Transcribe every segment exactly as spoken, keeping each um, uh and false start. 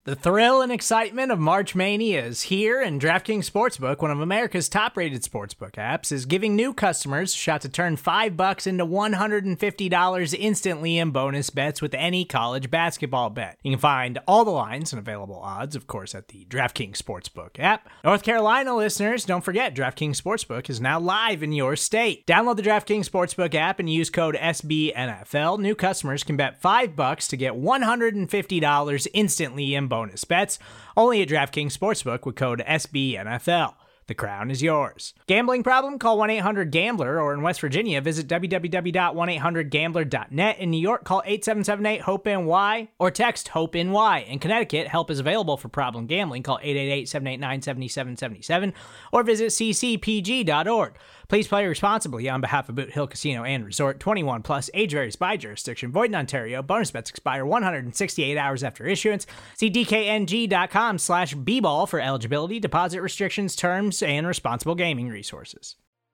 The thrill and excitement of March Mania is here, and DraftKings Sportsbook, one of America's top-rated sportsbook apps, is giving new customers a shot to turn five bucks into one hundred fifty dollars instantly in bonus bets with any college basketball bet. You can find all the lines and available odds, of course, at the DraftKings Sportsbook app. North Carolina listeners, don't forget, DraftKings Sportsbook is now live in your state. Download the DraftKings Sportsbook app and use code S B N F L. New customers can bet five bucks to get one hundred fifty dollars instantly in bonus bonus bets, only at DraftKings Sportsbook with code S B N F L. The crown is yours. Gambling problem? Call one eight hundred gambler, or in West Virginia, visit w w w dot one eight hundred gambler dot net. In New York, call eight seven seven eight hope N Y or text HOPE-NY. In Connecticut, help is available for problem gambling. Call eight eight eight, seven eight nine, seven seven seven seven or visit c c p g dot org. Please play responsibly on behalf of Boot Hill Casino and Resort. twenty-one plus, age varies by jurisdiction. Void in Ontario. Bonus bets expire one hundred sixty-eight hours after issuance. See d k n g dot com slash b ball for eligibility, deposit restrictions, terms, and responsible gaming resources.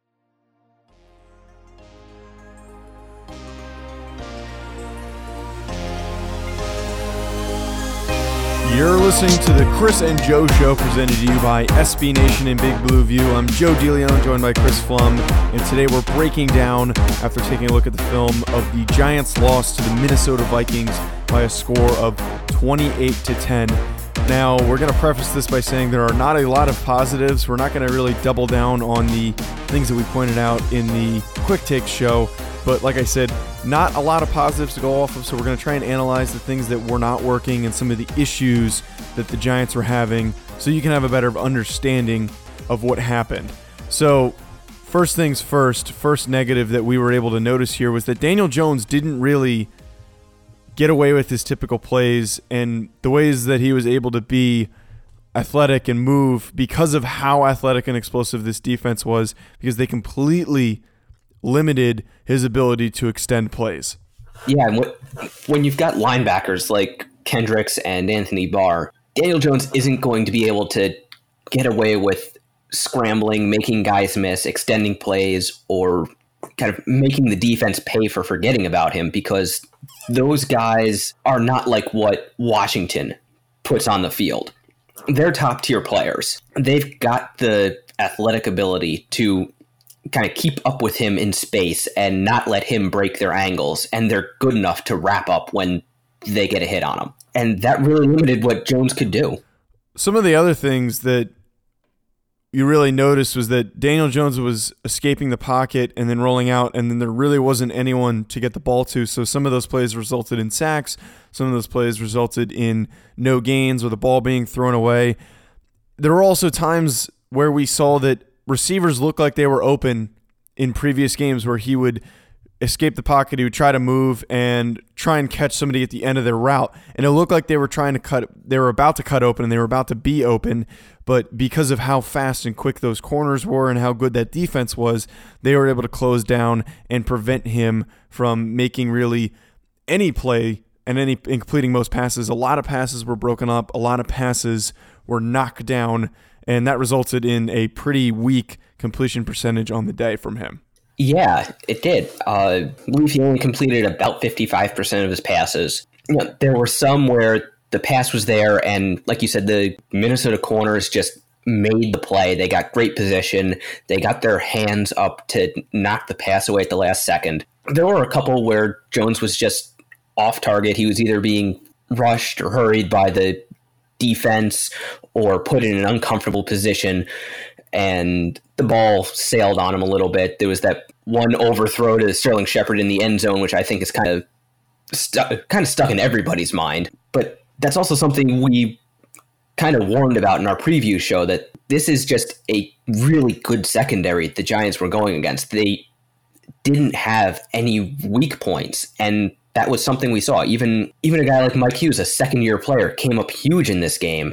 You're listening to the Chris and Joe Show, presented to you by S B Nation and Big Blue View. I'm Joe DeLeon, joined by Chris Flum, and today we're breaking down, after taking a look at the film, of the Giants' loss to the Minnesota Vikings by a score of twenty-eight to ten. Now, we're going to preface this by saying there are not a lot of positives. We're not going to really double down on the things that we pointed out in the Quick Take show, but like I said, not a lot of positives to go off of, so we're going to try and analyze the things that were not working and some of the issues that the Giants were having so you can have a better understanding of what happened. So, first things first, first negative that we were able to notice here was that Daniel Jones didn't really get away with his typical plays and the ways that he was able to be athletic and move because of how athletic and explosive this defense was, because they completely limited his ability to extend plays. Yeah, and when you've got linebackers like Kendricks and Anthony Barr, Daniel Jones isn't going to be able to get away with scrambling, making guys miss, extending plays, or kind of making the defense pay for forgetting about him, because those guys are not like what Washington puts on the field. They're top-tier players. They've got the athletic ability to kind of keep up with him in space and not let him break their angles, and they're good enough to wrap up when they get a hit on him. And that really limited what Jones could do. Some of the other things that you really noticed was that Daniel Jones was escaping the pocket and then rolling out, and then there really wasn't anyone to get the ball to. So some of those plays resulted in sacks. Some of those plays resulted in no gains or the ball being thrown away. There were also times where we saw that receivers looked like they were open in previous games where he would escape the pocket, he would try to move and try and catch somebody at the end of their route. And it looked like they were trying to cut, they were about to cut open and they were about to be open. But because of how fast and quick those corners were and how good that defense was, they were able to close down and prevent him from making really any play and any and completing most passes. A lot of passes were broken up. A lot of passes were knocked down. And that resulted in a pretty weak completion percentage on the day from him. Yeah, it did. Uh, I believe he only completed about fifty-five percent of his passes. You know, there were some where the pass was there, and like you said, the Minnesota corners just made the play. They got great position. They got their hands up to knock the pass away at the last second. There were a couple where Jones was just off target. He was either being rushed or hurried by the defense or put in an uncomfortable position, and the ball sailed on him a little bit. There was that one overthrow to Sterling Shepard in the end zone, which I think is kind of stu- kind of stuck in everybody's mind. But that's also something we kind of warned about in our preview show, that this is just a really good secondary the Giants were going against. They didn't have any weak points, and that was something we saw. Even even a guy like Mike Hughes, a second-year player, came up huge in this game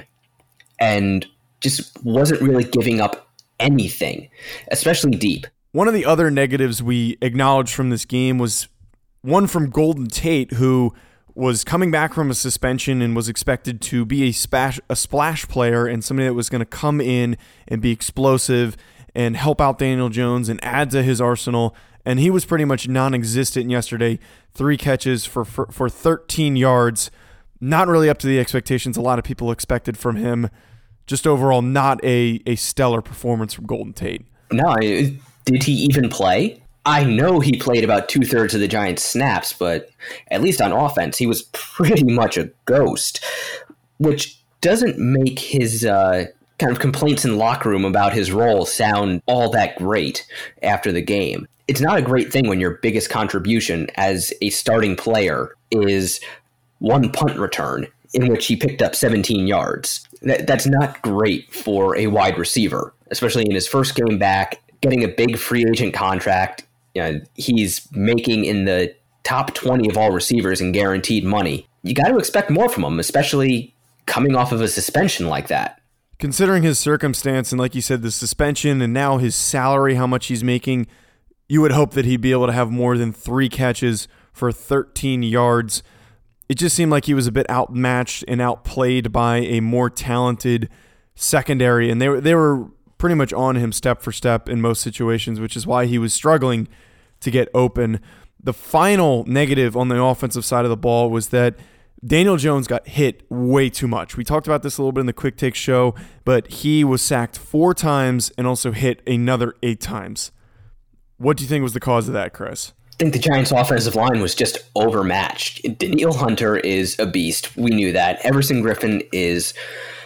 and just wasn't really giving up anything, especially deep. One of the other negatives we acknowledged from this game was one from Golden Tate, who was coming back from a suspension and was expected to be a splash, a splash player and somebody that was going to come in and be explosive and help out Daniel Jones and add to his arsenal. And he was pretty much non-existent yesterday. Three catches for, for, for thirteen yards. not really up to the expectations a lot of people expected from him. Just overall, not a, a stellar performance from Golden Tate. No, did he even play? I know he played about two-thirds of the Giants' snaps, but at least on offense, he was pretty much a ghost, which doesn't make his uh, kind of complaints in the locker room about his role sound all that great after the game. It's not a great thing when your biggest contribution as a starting player is one punt return in which he picked up seventeen yards. That, that's not great for a wide receiver, especially in his first game back, getting a big free agent contract. You know, he's making in the top twenty of all receivers in guaranteed money. You got to expect more from him, especially coming off of a suspension like that. Considering his circumstance and, like you said, the suspension and now his salary, how much he's making, you would hope that he'd be able to have more than three catches for thirteen yards. It just seemed like he was a bit outmatched and outplayed by a more talented secondary, and they were they were pretty much on him step for step in most situations, which is why he was struggling to get open. The final negative on the offensive side of the ball was that Daniel Jones got hit way too much. We talked about this a little bit in the Quick Take show, but he was sacked four times and also hit another eight times. What do you think was the cause of that, Chris? I think the Giants' offensive line was just overmatched. Danielle Hunter is a beast. We knew that. Everson Griffin is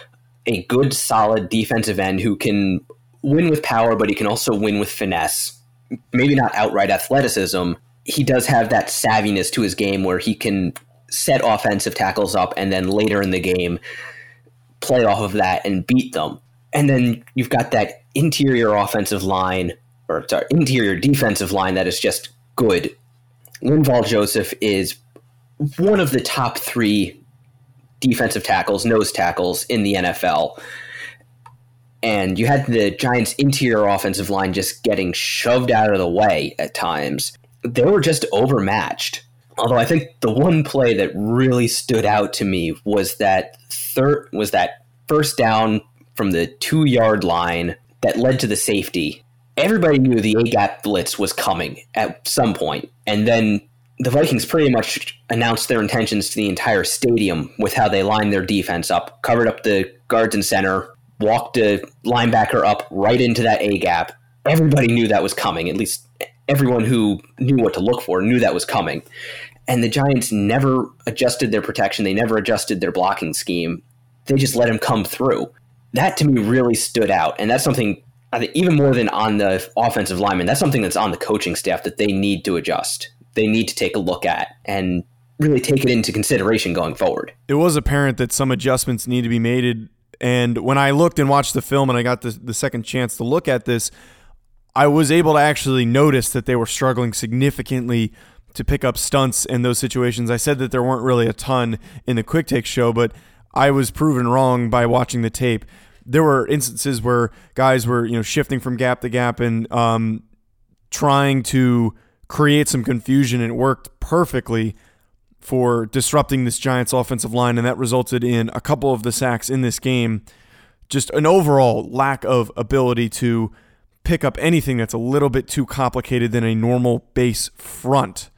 a good, solid defensive end who can win with power, but he can also win with finesse. Maybe not outright athleticism. He does have that savviness to his game where he can set offensive tackles up and then later in the game play off of that and beat them. And then you've got that interior offensive line, or sorry, interior defensive line that is just good. Linval Joseph is one of the top three defensive tackles, nose tackles in the N F L. And you had the Giants' interior offensive line just getting shoved out of the way at times. They were just overmatched. Although I think the one play that really stood out to me was that third was that first down from the two-yard line that led to the safety. Everybody knew the A-gap blitz was coming at some point, and then the Vikings pretty much announced their intentions to the entire stadium with how they lined their defense up, covered up the guards and center, walked the linebacker up right into that A-gap. Everybody knew that was coming. At least everyone who knew what to look for knew that was coming. And the Giants never adjusted their protection. They never adjusted their blocking scheme. They just let him come through. That to me really stood out. And that's something, I think, even more than on the offensive lineman, that's something that's on the coaching staff that they need to adjust. They need to take a look at and really take it into consideration going forward. It was apparent that some adjustments need to be made. And when I looked and watched the film and I got the, the second chance to look at this, I was able to actually notice that they were struggling significantly to pick up stunts in those situations. I said that there weren't really a ton in the Quick Take show, but I was proven wrong by watching the tape. There were instances where guys were, you know, shifting from gap to gap and um, trying to create some confusion, and it worked perfectly for disrupting this Giants offensive line, and that resulted in a couple of the sacks in this game. Just an overall lack of ability to pick up anything that's a little bit too complicated than a normal base front.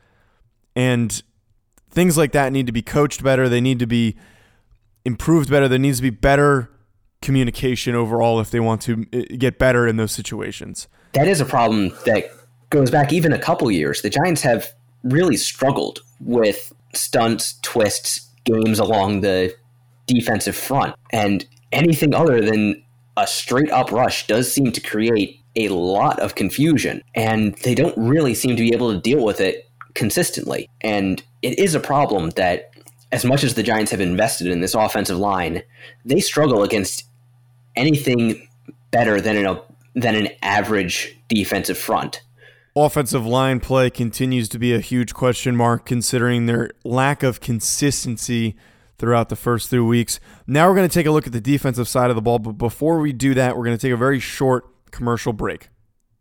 And things like that need to be coached better. They need to be improved better. There needs to be better communication overall if they want to get better in those situations. That is a problem that goes back even a couple years. The Giants have really struggled with stunts, twists, games along the defensive front. And anything other than a straight up rush does seem to create a lot of confusion. And they don't really seem to be able to deal with it consistently. And it is a problem that, as much as the Giants have invested in this offensive line, they struggle against anything better than an, than an average defensive front. Offensive line play continues to be a huge question mark considering their lack of consistency throughout the first three weeks. Now we're going to take a look at the defensive side of the ball, but before we do that, we're going to take a very short commercial break.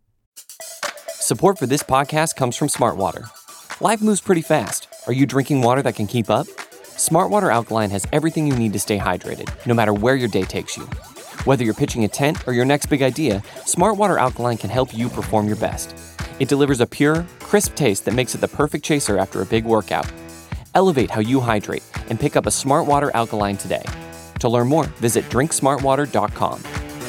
Support for this podcast comes from Smartwater. Life moves pretty fast. Are you drinking water that can keep up? Smartwater Alkaline has everything you need to stay hydrated, no matter where your day takes you. Whether you're pitching a tent or your next big idea, Smartwater Alkaline can help you perform your best. It delivers a pure, crisp taste that makes it the perfect chaser after a big workout. Elevate how you hydrate and pick up a Smart Water alkaline today. To learn more, visit drink smart water dot com.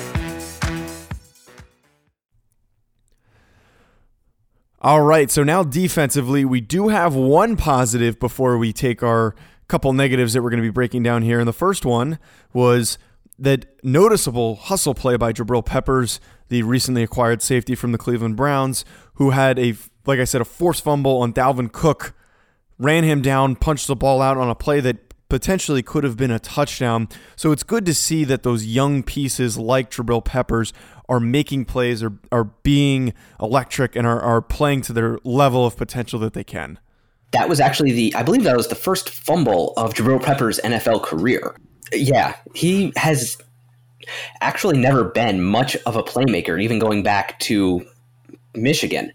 All right, so now defensively, we do have one positive before we take our couple negatives that we're going to be breaking down here. And the first one was that noticeable hustle play by Jabril Peppers, the recently acquired safety from the Cleveland Browns, who had a, like I said, a forced fumble on Dalvin Cook, ran him down, punched the ball out on a play that potentially could have been a touchdown. So it's good to see that those young pieces like Jabril Peppers are making plays, or are being electric, and are, are playing to their level of potential that they can. That was actually the, I believe that was the first fumble of Jabril Peppers' N F L career. Yeah, he has actually never been much of a playmaker, even going back to Michigan.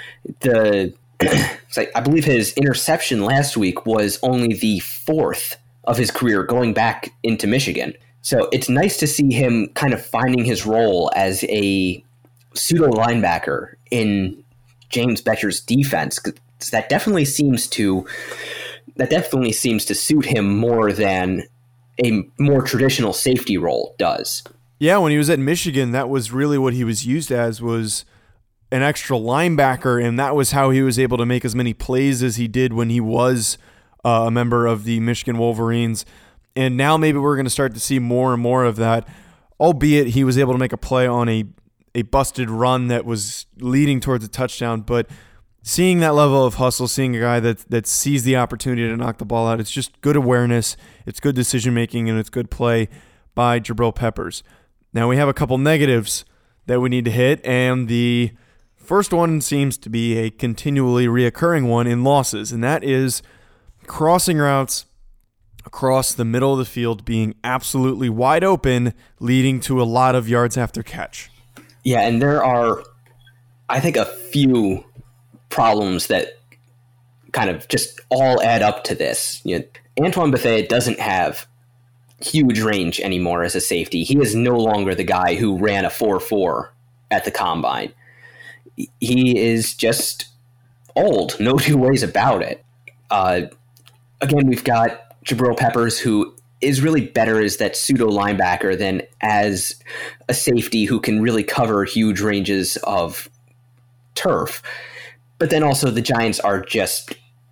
The it's like, I believe his interception last week was only the fourth of his career going back into Michigan. So it's nice to see him kind of finding his role as a pseudo linebacker in James Bettcher's defense. That definitely seems to that definitely seems to suit him more than a more traditional safety role does. Yeah, when he was at Michigan, that was really what he was used as, was an extra linebacker, and that was how he was able to make as many plays as he did when he was uh, a member of the Michigan Wolverines. And now maybe we're going to start to see more and more of that, albeit he was able to make a play on a, a busted run that was leading towards a touchdown. But seeing that level of hustle, seeing a guy that that sees the opportunity to knock the ball out, it's just good awareness, it's good decision-making, and it's good play by Jabril Peppers. Now we have a couple negatives that we need to hit, and the first one seems to be a continually reoccurring one in losses, and that is crossing routes across the middle of the field being absolutely wide open, leading to a lot of yards after catch. Yeah, and there are, I think, a few problems that kind of just all add up to this. You know, Antoine Bethea doesn't have huge range anymore as a safety. He is no longer the guy who ran a four four at the combine. He is just old, no two ways about it. Uh, again, we've got Jabril Peppers, who is really better as that pseudo linebacker than as a safety who can really cover huge ranges of turf. But then also the Giants are just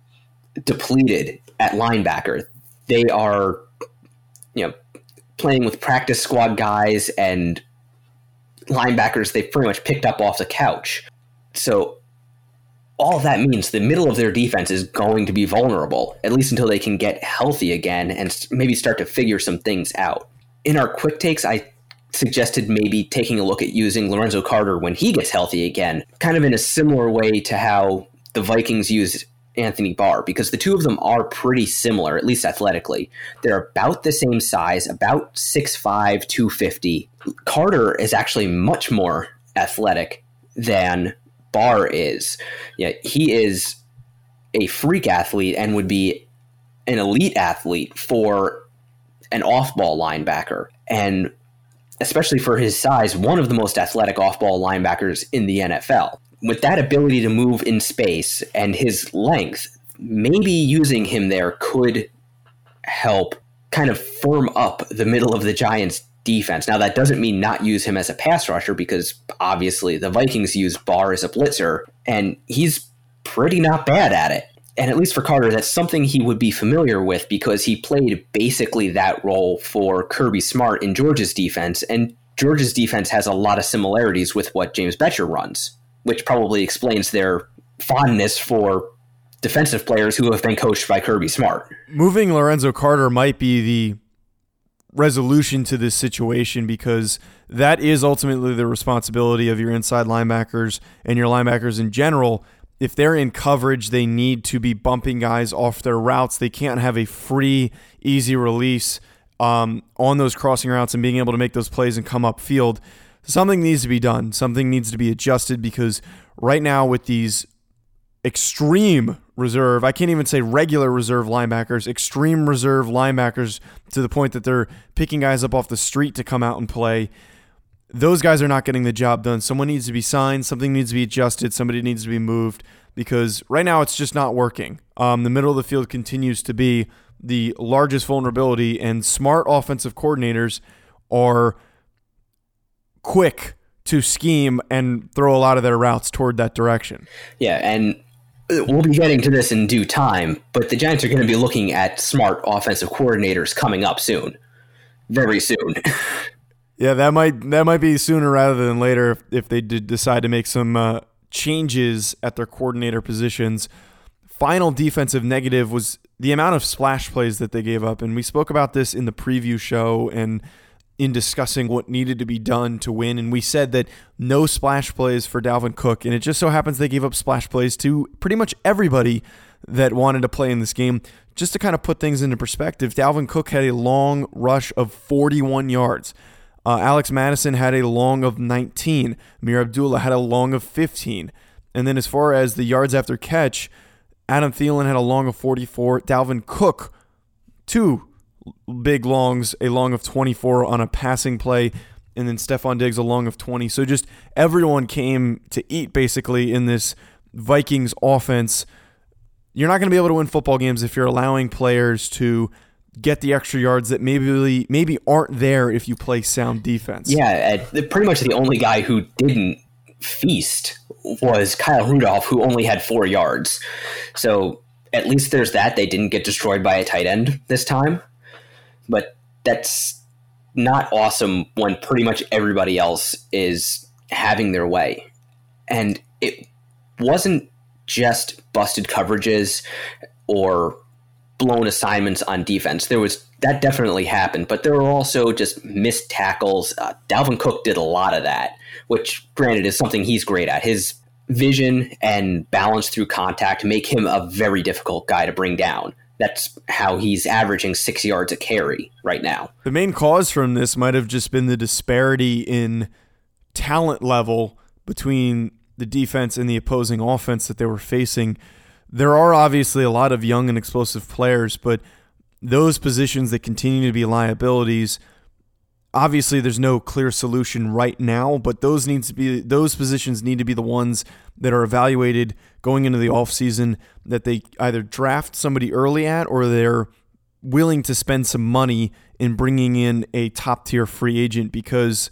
depleted at linebacker. They are, you know, playing with practice squad guys and linebackers they've pretty much picked up off the couch. So all that means the middle of their defense is going to be vulnerable, at least until they can get healthy again and maybe start to figure some things out. In our quick takes, I suggested maybe taking a look at using Lorenzo Carter when he gets healthy again, kind of in a similar way to how the Vikings used Anthony Barr, because the two of them are pretty similar, at least athletically. They're about the same size, about six five, two fifty. Carter is actually much more athletic than Barr is. Yeah, he is a freak athlete and would be an elite athlete for an off-ball linebacker, and especially for his size, one of the most athletic off-ball linebackers in the N F L. With that ability to move in space and his length, maybe using him there could help kind of firm up the middle of the Giants' defense. Now, that doesn't mean not use him as a pass rusher, because obviously the Vikings use Barr as a blitzer, and he's pretty not bad at it. And at least for Carter, that's something he would be familiar with, because he played basically that role for Kirby Smart in Georgia's defense, and Georgia's defense has a lot of similarities with what James Bettcher runs, which probably explains their fondness for defensive players who have been coached by Kirby Smart. Moving Lorenzo Carter might be the resolution to this situation, because that is ultimately the responsibility of your inside linebackers and your linebackers in general. If they're in coverage, they need to be bumping guys off their routes. They can't have a free, easy release um, on those crossing routes and being able to make those plays and come upfield. Something needs to be done. Something needs to be adjusted, because right now with these extreme reserve, I can't even say regular reserve linebackers, extreme reserve linebackers, to the point that they're picking guys up off the street to come out and play. Those guys are not getting the job done. Someone needs to be signed. Something needs to be adjusted. Somebody needs to be moved, because right now it's just not working. Um, the middle of the field continues to be the largest vulnerability, and smart offensive coordinators are quick to scheme and throw a lot of their routes toward that direction. Yeah, and we'll be getting to this in due time, but the Giants are going to be looking at smart offensive coordinators coming up soon. Very soon. Yeah, that might that might be sooner rather than later if, if they did decide to make some uh, changes at their coordinator positions. Final defensive negative was the amount of splash plays that they gave up, and we spoke about this in the preview show and in discussing what needed to be done to win, and we said that no splash plays for Dalvin Cook, and it just so happens they gave up splash plays to pretty much everybody that wanted to play in this game. Just to kind of put things into perspective, Dalvin Cook had a long rush of forty-one yards. Uh, Alex Madison had a long of nineteen. Amir Abdullah had a long of fifteen. And then as far as the yards after catch, Adam Thielen had a long of forty-four. Dalvin Cook, two big longs, a long of twenty-four on a passing play. And then Stephon Diggs, a long of twenty. So just everyone came to eat basically in this Vikings offense. You're not going to be able to win football games if you're allowing players to get the extra yards that maybe maybe aren't there if you play sound defense. Yeah, pretty much the only guy who didn't feast was Kyle Rudolph, who only had four yards. So at least there's that. They didn't get destroyed by a tight end this time. But that's not awesome when pretty much everybody else is having their way. And it wasn't just busted coverages or blown assignments on defense. There was that definitely happened, but there were also just missed tackles. Uh, Dalvin Cook did a lot of that, which granted is something he's great at. His vision and balance through contact make him a very difficult guy to bring down. That's how he's averaging six yards a carry right now. The main cause from this might have just been the disparity in talent level between the defense and the opposing offense that they were facing. There are obviously a lot of young and explosive players, but those positions that continue to be liabilities, obviously there's no clear solution right now, but those needs to be those positions need to be the ones that are evaluated going into the offseason, that they either draft somebody early at or they're willing to spend some money in bringing in a top-tier free agent, because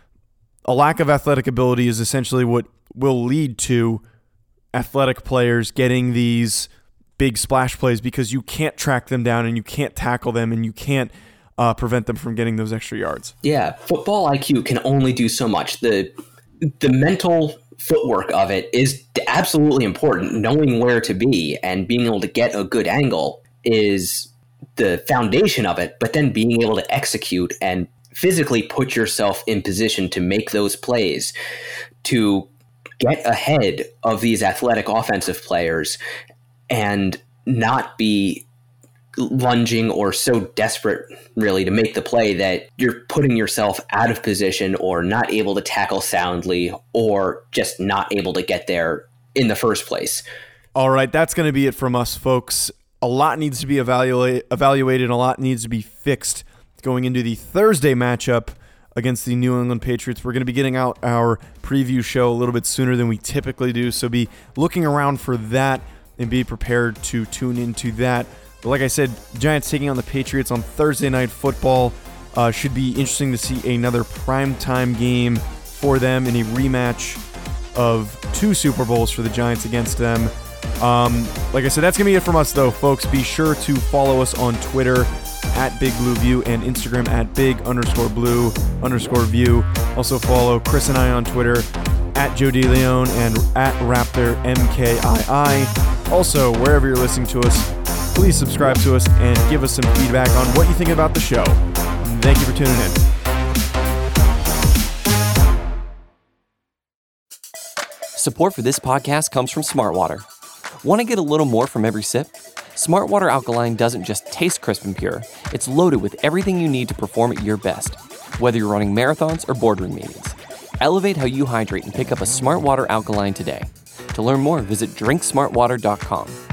a lack of athletic ability is essentially what will lead to athletic players getting these big splash plays, because you can't track them down and you can't tackle them and you can't uh, prevent them from getting those extra yards. Yeah, football I Q can only do so much. The the mental footwork of it is absolutely important. Knowing where to be and being able to get a good angle is the foundation of it, but then being able to execute and physically put yourself in position to make those plays, to get ahead of these athletic offensive players and not be lunging or so desperate really to make the play that you're putting yourself out of position or not able to tackle soundly or just not able to get there in the first place. All right, that's going to be it from us, folks. A lot needs to be evaluate, evaluated and a lot needs to be fixed going into the Thursday matchup against the New England Patriots. We're going to be getting out our preview show a little bit sooner than we typically do, so be looking around for that and be prepared to tune into that. But like I said, Giants taking on the Patriots on Thursday Night Football. Uh, should be interesting to see another primetime game for them in a rematch of two Super Bowls for the Giants against them. Um, like I said, that's going to be it from us, though, folks. Be sure to follow us on Twitter at Big Blue View and Instagram at Big underscore Blue underscore View. Also follow Chris and I on Twitter at Joe DeLeon and at Raptor M K I I. Also, wherever you're listening to us, please subscribe to us and give us some feedback on what you think about the show. Thank you for tuning in. Support for this podcast comes from Smartwater. Want to get a little more from every sip? Smartwater Alkaline doesn't just taste crisp and pure, it's loaded with everything you need to perform at your best, whether you're running marathons or boardroom meetings. Elevate how you hydrate and pick up a Smartwater Alkaline today. To learn more, visit drink smart water dot com.